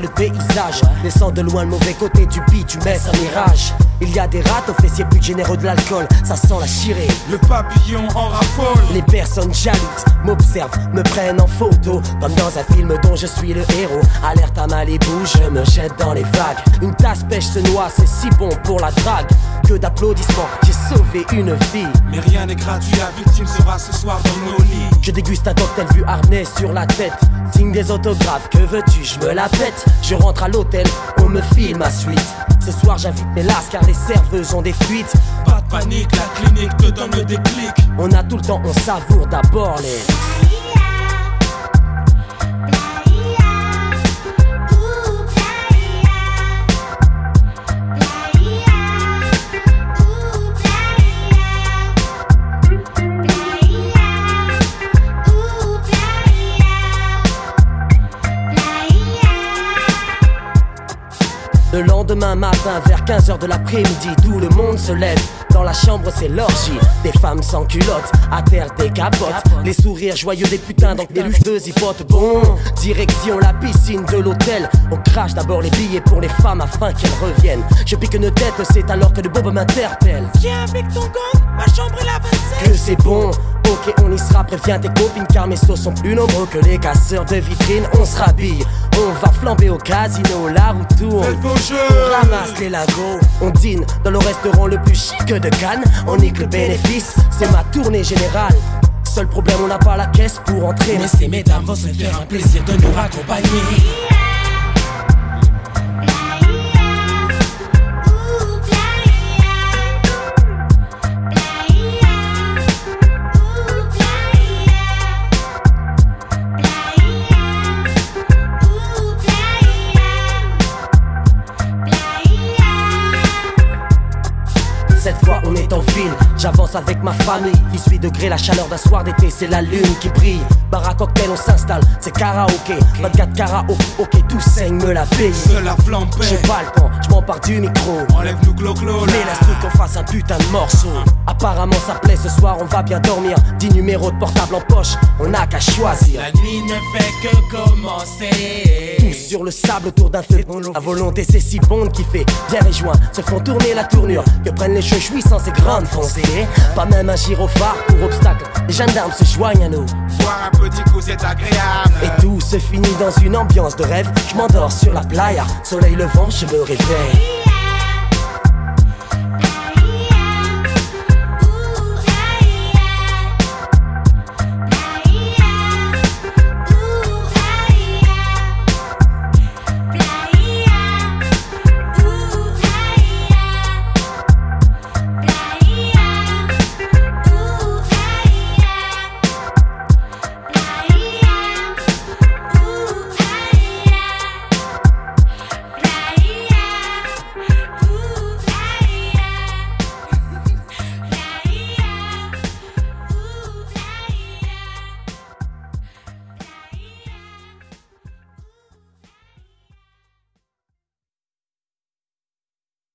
le paysage. Descends de loin le mauvais côté du bitumen, un mirage. Il y a des rats aux fessiers plus généreux de l'alcool, ça sent la chirée. Le papillon en raffole. Les personnes jalouses m'observent, me prennent en photo, comme dans un film dont je suis le héros. Alerte à Malibu, je me jette dans les vagues. Une tasse pêche se noie, c'est si bon pour la drague. Que d'applaudissements, j'ai sauvé une vie. Mais rien n'est gratuit, la victime sera ce soir dans nos lits. Je déguste un cocktail vu harnais sur la tête. Signe des autographes, que veux-tu, je me la pète. Je rentre à l'hôtel, on me file ma suite. Ce soir j'invite mes lasses car les serveuses ont des fuites. Pas de panique, la clinique te donne le déclic. On a tout le temps, on savoure d'abord les... Le lendemain matin vers 15h de l'après-midi, tout le monde se lève. Dans la chambre c'est l'orgie, des femmes sans culottes, à terre des capotes. Les sourires joyeux des putains, donc des lucheuses zipotent. Bon, direction la piscine de l'hôtel. On crache d'abord les billets pour les femmes afin qu'elles reviennent. Je pique une tête, c'est alors que le bob m'interpelle. Viens avec ton gang, ma chambre est la 27. Que c'est bon, ok on y sera, préviens tes copines car mes sauces sont plus nombreux que les casseurs de vitrines. On se rhabille, on va flamber au casino, la roue tourne. Faites vos jeux. On ramasse les lingots, on dîne dans le restaurant le plus chic de Cannes. On nique le bénéfice, c'est ma tournée générale. Seul problème, on n'a pas la caisse pour entrer. Mais ces mesdames vont se faire un plaisir de nous raccompagner. Cette fois on est en ville, j'avance avec ma famille. 18 degrés, la chaleur d'un soir d'été, c'est la lune qui brille. Bar à cocktail, on s'installe, c'est karaoké. 24 karaoké, ok, tout saigne, me la paye. De la flamme J'ai pas le temps, je m'empare du micro. Enlève-nous clo-clo là. Mais laisse-nous qu'on fasse un putain de morceau. Apparemment ça plaît, ce soir on va bien dormir. 10 numéros de portable en poche, on n'a qu'à choisir. La nuit ne fait que commencer. Tous sur le sable autour d'un feu. La volonté c'est si bon qui fait bière et joint se font tourner la tournure. Que prennent les cheveux jouissants ces grandes foncées. Pas même un gyrophare pour obstacle. Les gendarmes se joignent à nous. Boire un petit coup c'est agréable. Et tout se finit dans une ambiance de rêve. Je m'endors sur la playa, soleil levant, je me réveille.